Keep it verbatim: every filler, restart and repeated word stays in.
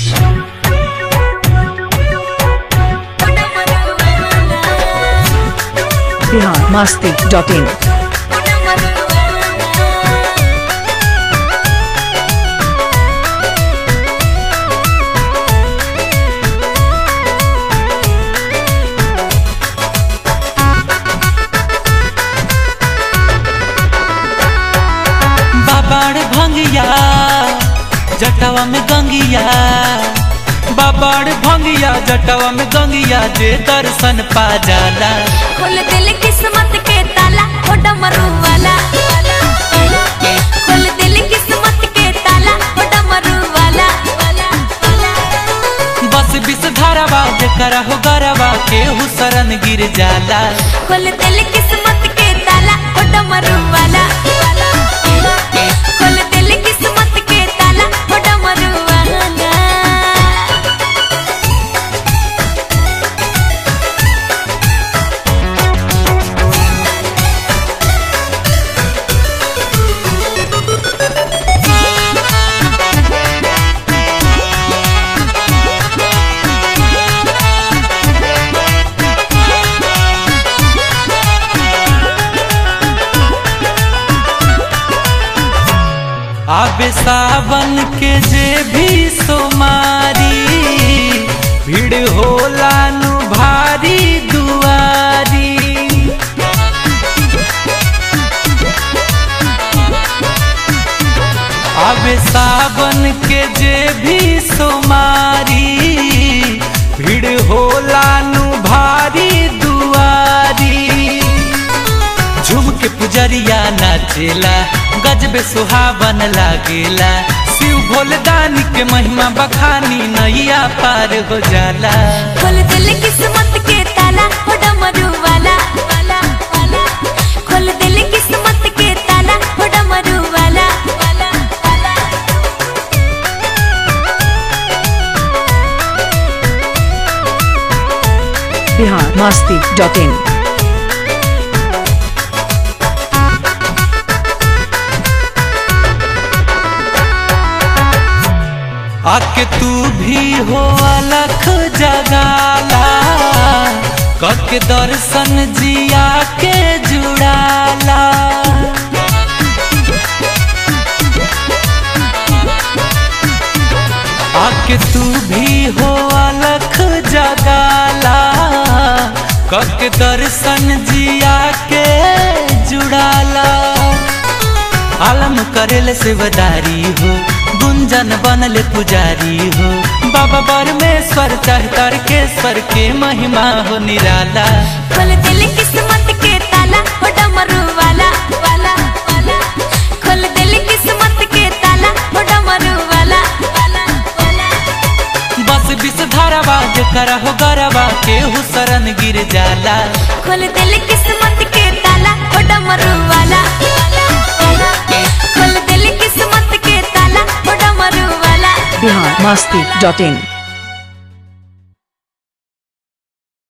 Bihar Masti dot इन। बाबाड़ भंगिया जटवा में गंगिया, बाबाड़ भंगिया जटवा में गंगिया, जे दर्शन पा जाला। खोल दिल किस्मत के ताला ओ डमरू वाला, खोल दिल किस्मत के ताला ओ डमरू वाला। बस बिस धारावा जेकरा हो गरवा केहू शरण गिर जाला। खोल दिल किस्मत के ताला ओ डमरू वाला, खोल दिल किस्मत के ताला ओ डमरू वाला। आबे सावन के जे भी सोमारी, भीड़ होला नु भारी दुआरी। आबे सावन के जे भी सोमारी, भीड़ होला नु भारी दुआरी। झूम के पुजरिया नाचेला, गजबे सुहावन लागेला। शिव भोलेदानी के महिमा बखानी नैया पार हो जाला। खोल दिल किस्मत के ताला ओ डमरू वाला, खोल दिल किस्मत के ताला ओ डमरू वाला। Bihar Masti dot in. आके तू भी हो अलख जगाला, कके दर्शन जिया के जुड़ाला। आके तू भी हो अलख जगाला, कके दर्शन जिया के जुड़ाला। आलम करेले सेवदारी हो, गुंजन बनले पुजारी हो। बाबा परमेश्वर चाहतर के स्वर के महिमा हो निराला। खोल दिल किस्मत के ताला ओ डमरू वाला, खोल दिल किस्मत के ताला ओ डमरू वाला। बस बिस धारावा जेकरा हो गरवा केहू शरण गिर जाला। खोल दिल किस्मत के ताला ओ डमरू वाला, खोल दिल किस्मत के ताला ओ डमरू वाला। बिहार मस्ती डॉट इन।